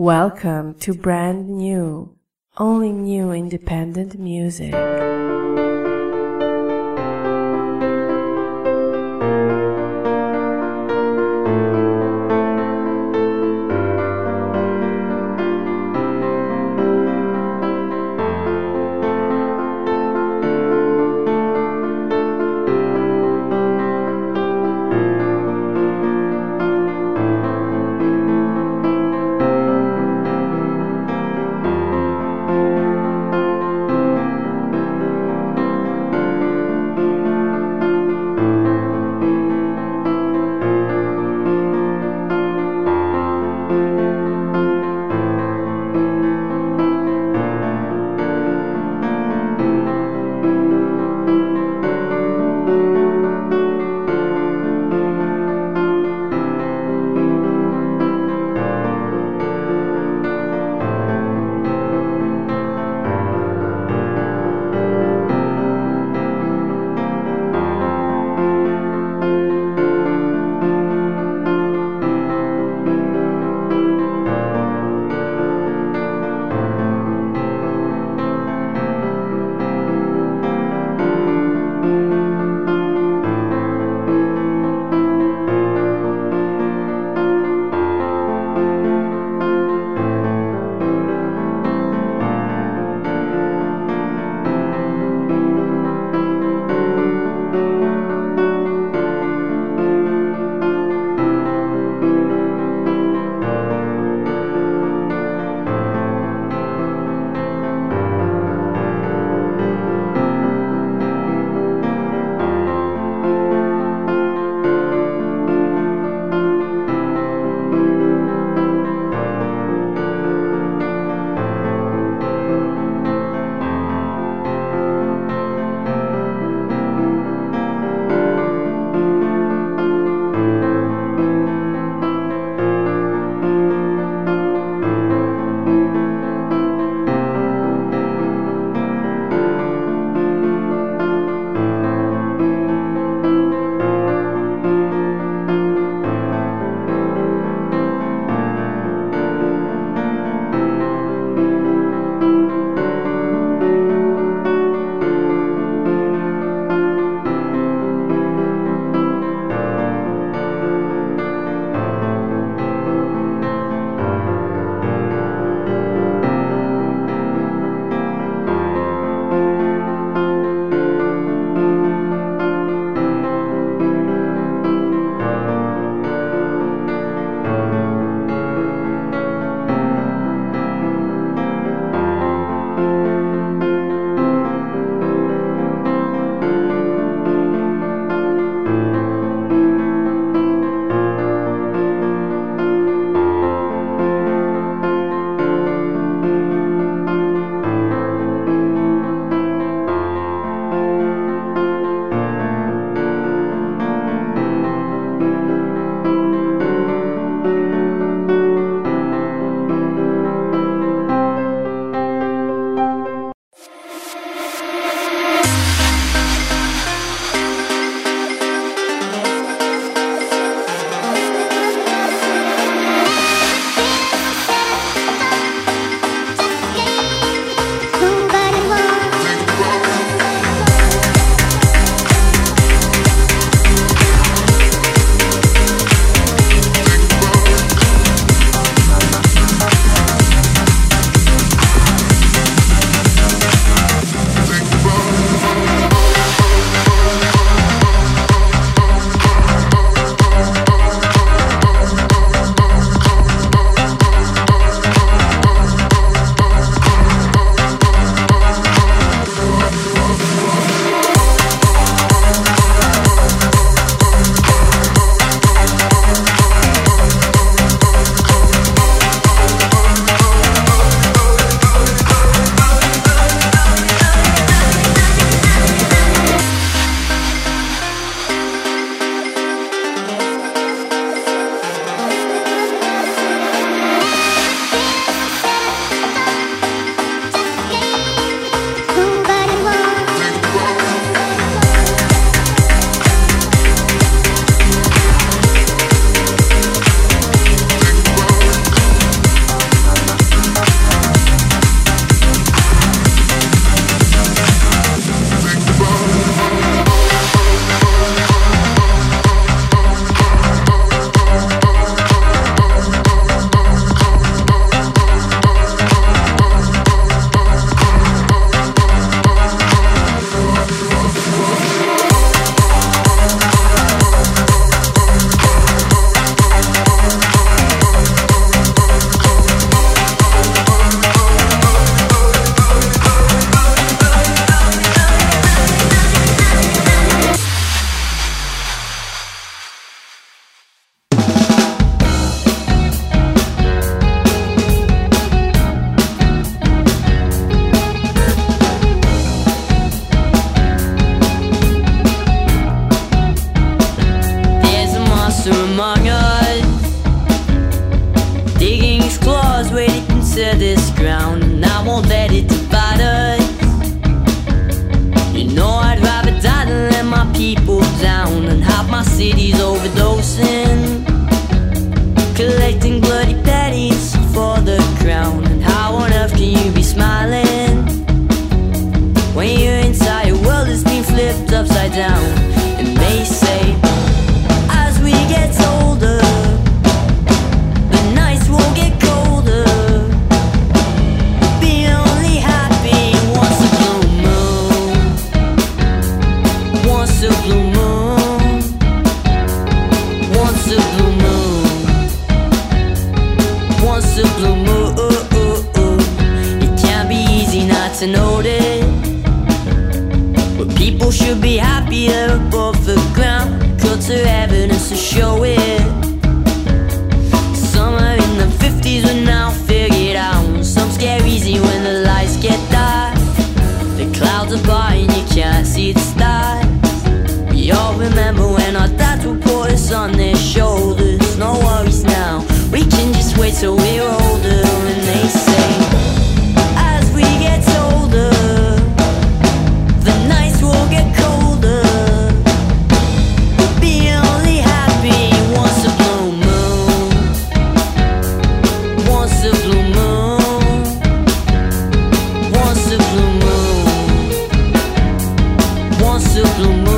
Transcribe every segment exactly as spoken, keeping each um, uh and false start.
Welcome to brand new, only new independent music. city's overdosing, collecting bloody pennies for the crown. And how on earth can you be smiling when your entire world has been flipped upside down? And they say, as we get older, the nights will get colder. Be only happy once a blue moon, once a blue moon, once a blue moon, once a blue moon. It can't be easy not to notice, but people should be happier above the ground. Culture evidence to show it. Some are in the fifties but now figured out. Some scare easy when the lights get dark. The clouds are by and you can't see the stars. We all remember when our dads would put us on their shoulders. No worries now, we can just wait till we're older. And they say, as we get older, the nights will get colder. We'll be only happy once a blue moon, once a blue moon, once a blue moon, once a blue moon.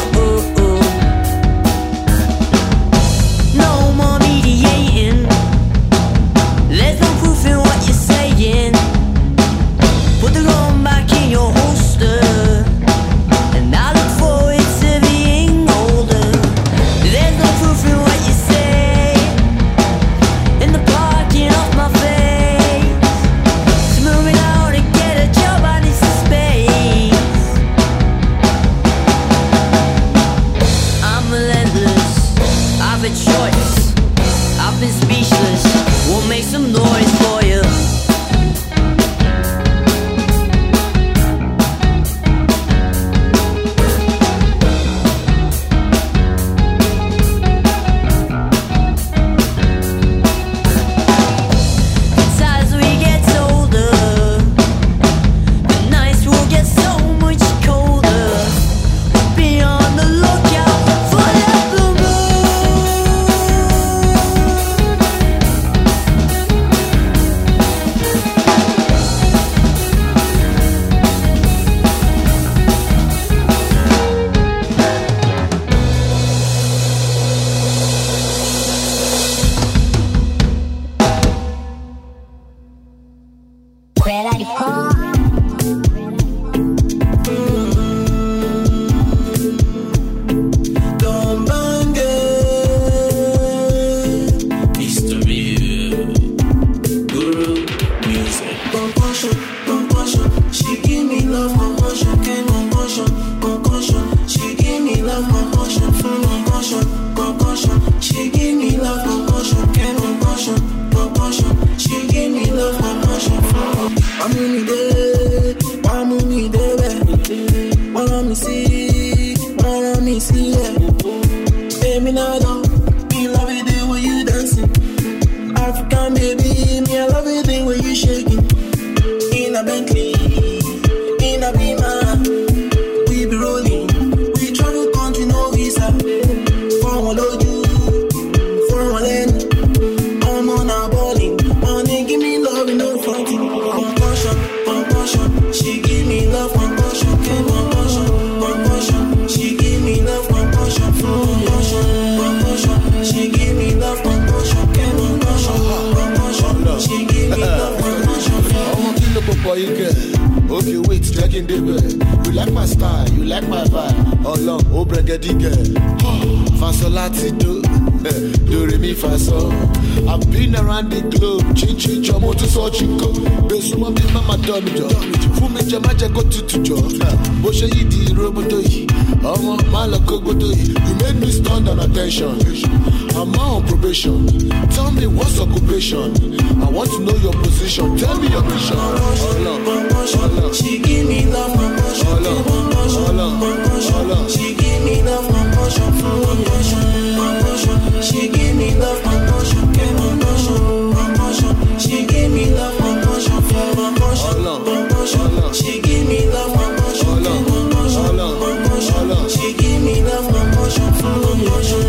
No more mediating, there's no proof in what you're saying. Put the gun back in your holster, and I look forward to being older. There's no proof in what you say, in the parking of my face. It's moving out to get a job, I need some space. I'm relentless, I've a choice, I've been speechless. We'll make some noise for you. It's as we get older, the nights will get so much colder. We'll be on the lookout for that blue Don't bang it. Mister Music, Guru Music. Concussion, concussion. She give me love, concussion. Can concussion, concussion. She give me love, concussion. Concussion, concussion. She give me love, concussion. Can concussion, concussion. She give me love, concussion. I'm in the day, I'm in the day. Wanna me see, wanna me see, yeah. Hey, me now don't me love it the way you dancing. African baby, me I love it the way you shaking. In a Bentley, in a Beamer, we be rolling. We travel country no visa. For one load you, for one lane. I'm on a bowling, money give me love and no fronting. Concussion, concussion, she give me love, concussion, concussion, concussion. She give me love, concussion, concussion, concussion. She give me love, concussion, concussion, concussion. She give me love, concussion. I'm a killer boy, you get. Okay, wait, checking the bed. You like my style, you like my vibe. All long, oh, brigadier. Fasolati do, do re mi fa so. I've been around the globe, chin chin chomo to so chinko. Besuma bi mama dummy jo, fumi jama go to to jo. Bosha yi di roboto yi, omo malako goto yi. You made me stand on attention. I'm on probation. Tell me what's occupation. I want to know your position. Tell me your mission. She give me love, she give me love, she give me love, she give me love, she give me love, she give me love,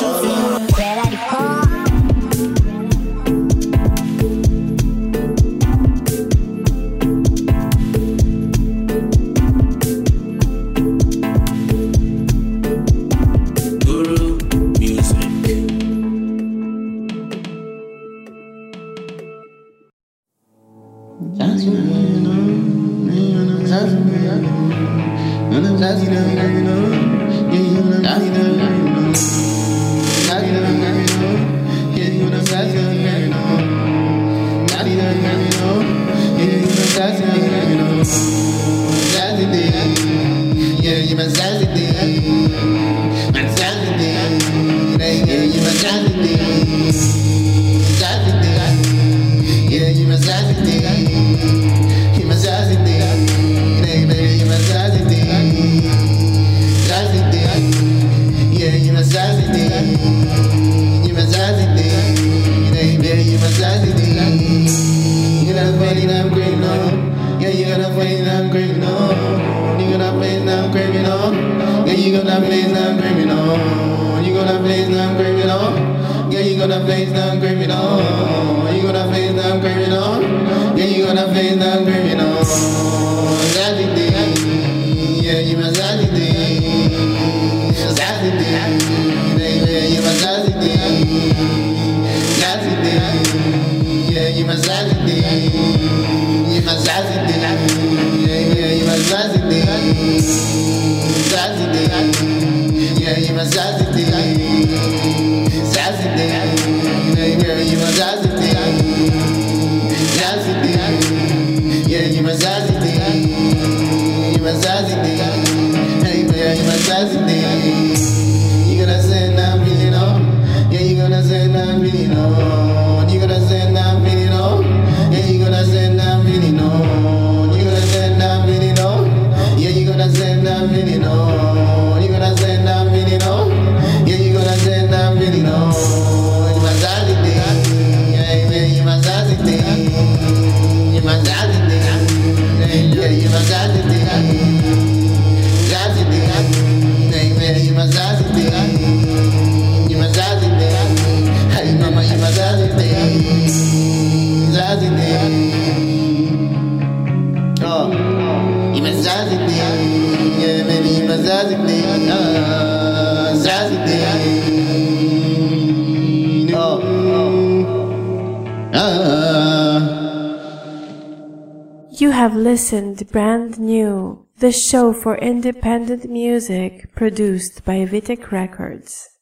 You have listened Brand New, the show for independent music produced by Vitek Records.